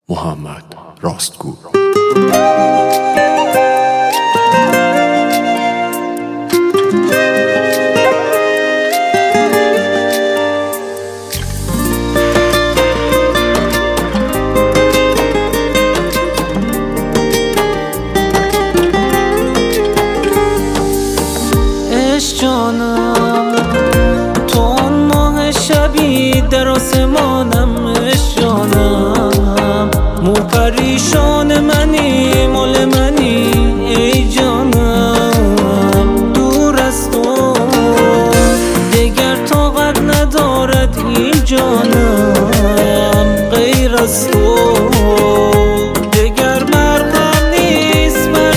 محمد راستگو. جانم تو اون ماه شبی در آسمانم، عشق جانم مو پریشان منی، مال منی ای جانم. دور از تو دیگر طاقت ندارد این جانم، غیر از تو دیگر مرهم نیست بر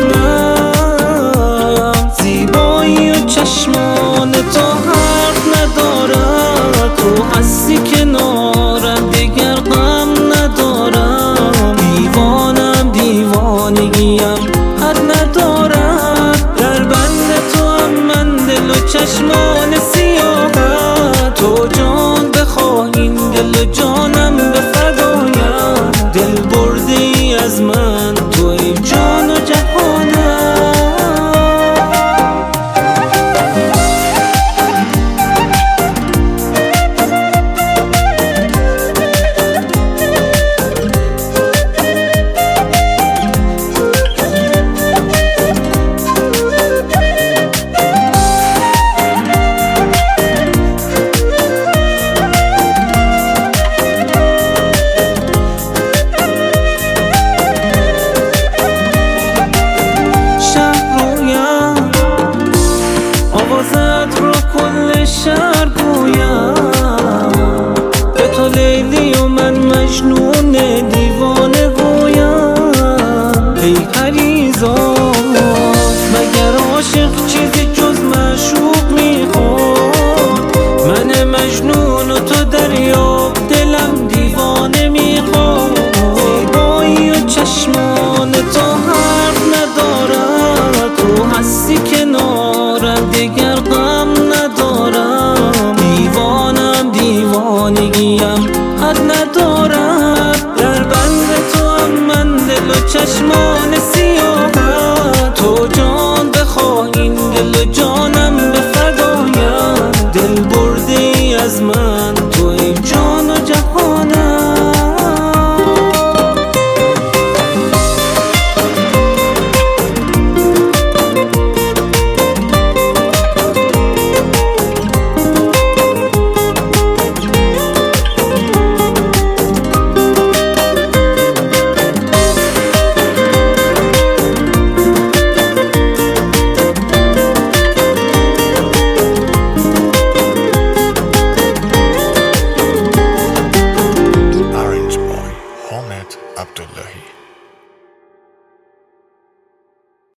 جانم. زیبایی و چشمان تو حرف ندارد، تو هستی کنارم دیگر غم ندارم. دیوانم دیوانگیم حد ندارد، در بند تو هم من دل و چشمان سیاهت. تو جان بخواه این دل و جانم به فدایم، دل بردی از من تو ای جان و جهانم. شهر گویم به تو لیلی و من مجنون دیوانه گویم. ای پریزاد مگر عاشق چیزی جز معشوق میخواد؟ من مجنون و تو دریاب دلم دیوانه میخواد. زیبایی و چشمان تو حرف ندارد، تو هستی کنارم دیگر غم ندارم. دیوانم دیوانگیم حد ندارد، در بند تو هم من دل و چشمان سیاهت. تو جان بخواه این دل و جانم به فدایم، دل بردی از من تو ای جان و جهانم. Abdullahi.